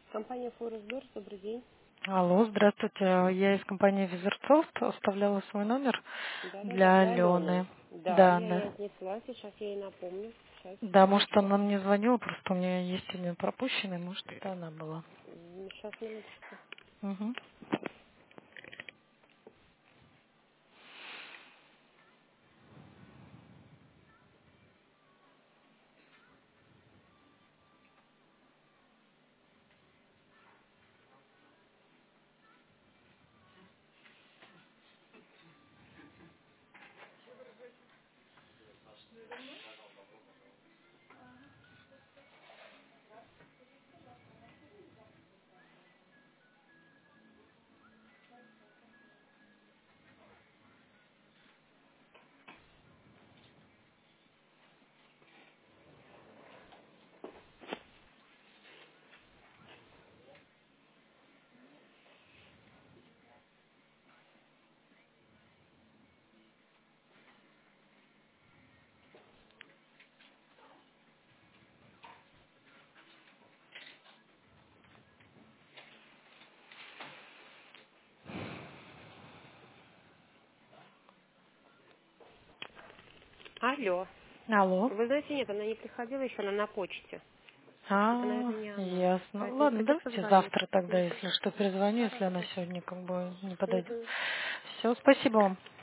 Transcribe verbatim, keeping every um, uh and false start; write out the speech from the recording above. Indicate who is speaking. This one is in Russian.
Speaker 1: Компания Форестдорс, добрый день.
Speaker 2: Алло, здравствуйте. Я из компании Визерсофт оставляла свой номер
Speaker 1: Да-да-да,
Speaker 2: для
Speaker 1: для Алены.
Speaker 2: Алены.
Speaker 1: Да,
Speaker 2: Да,
Speaker 1: я ей
Speaker 2: да.
Speaker 1: отнесла, сейчас я ей напомню. Сейчас,
Speaker 2: Да, может,
Speaker 1: секундочку.
Speaker 2: она мне звонила, просто у меня есть один пропущенный, может, это она была.
Speaker 1: Сейчас, минуточку.
Speaker 2: Угу.
Speaker 1: Алло.
Speaker 2: Алло.
Speaker 1: Вы знаете, нет, она не приходила еще, она на почте. Это,
Speaker 2: А,
Speaker 1: наверное, не она.
Speaker 2: ясно.
Speaker 1: Поэтому
Speaker 2: Ладно,
Speaker 1: придется
Speaker 2: давайте
Speaker 1: звонить.
Speaker 2: завтра тогда,
Speaker 1: Мгм.
Speaker 2: если что, перезвоню, если она
Speaker 1: Хорошо.
Speaker 2: сегодня как бы не подойдет.
Speaker 1: Мгм.
Speaker 2: Все, спасибо вам.